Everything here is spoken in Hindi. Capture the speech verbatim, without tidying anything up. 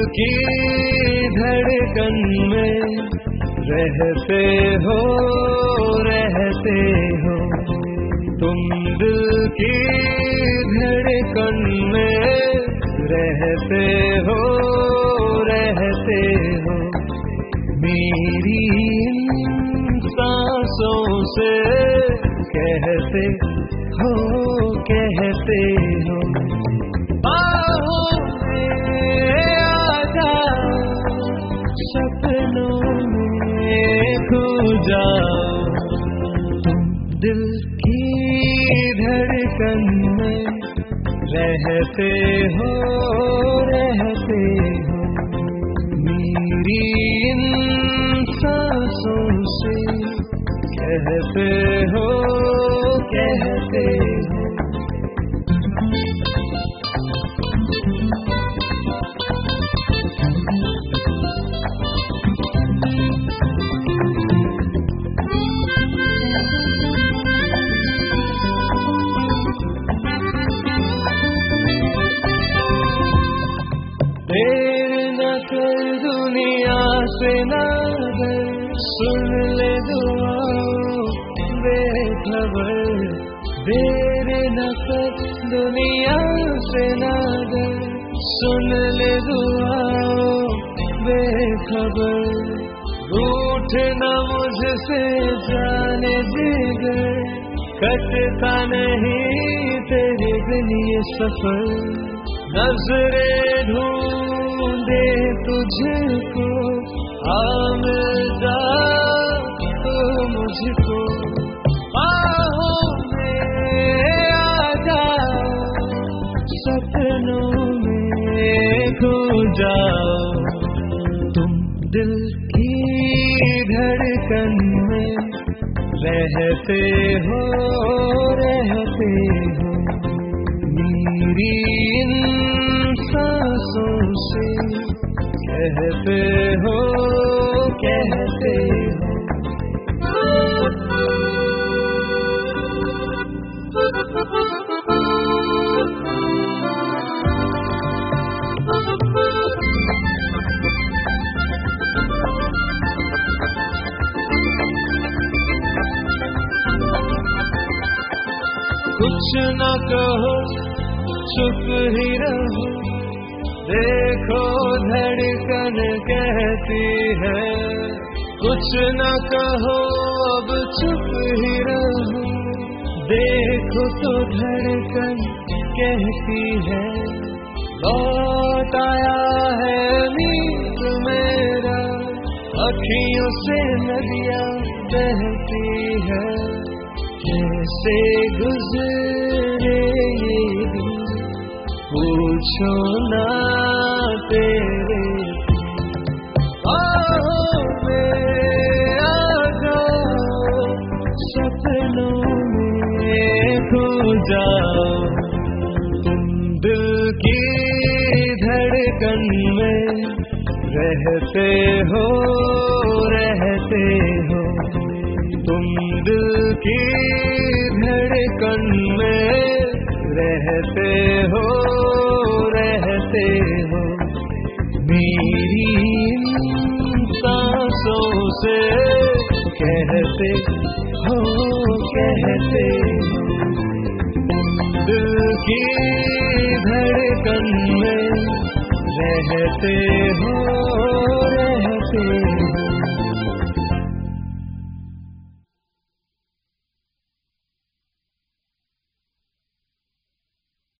की धड़कन में रहते हो रहते हो तुम, दिल की धड़कन में रहते हो रहते हो, मेरी सांसों से कहते हो कहते हो। बाहों में आजा, सपनों में खो जाओ, तुम दिल की धड़कन में रहते हो रहते हो, मेरी इन सांसों से कहते हो कहते हो। देर न कर दुनिया से ना डर, सुन ले दुआओं बेखबर। देर न कर दुनिया से ना डर, सुन ले दुआओं बेखबर। रूठ न मुझसे जाने जिगर, कटता नहीं तेरे बिन ये सफर। नजरें ढूंढे तुझको, आम जा तो मुझको। बाहों में आजा, सपनों में खो जाओ, तुम दिल की धड़कन में रहते हो रहते हो, मेरी इन सांसों से कहते हो कहते हो। कुछ न कहो चुप ही रहो, देखो धड़कन कहती है। कुछ न कहो अब चुप ही रहो, देखो तो धड़कन कहती है। लौट आया है नींद मेरा, अखियों से नदियाँ बहती है। कैसे गुजरे ये दिन पूछो ना तेरे, बाहों में आ जाओ, सपनों में खो जाओ, तुम दिल की धड़कन में रहते हो रहते हो, तुम दिल की धड़कन में रहते हो रहते हो, मेरी सांसों से कहते हो कहते हो, दिल की धड़कन में रहते हो रहते हो।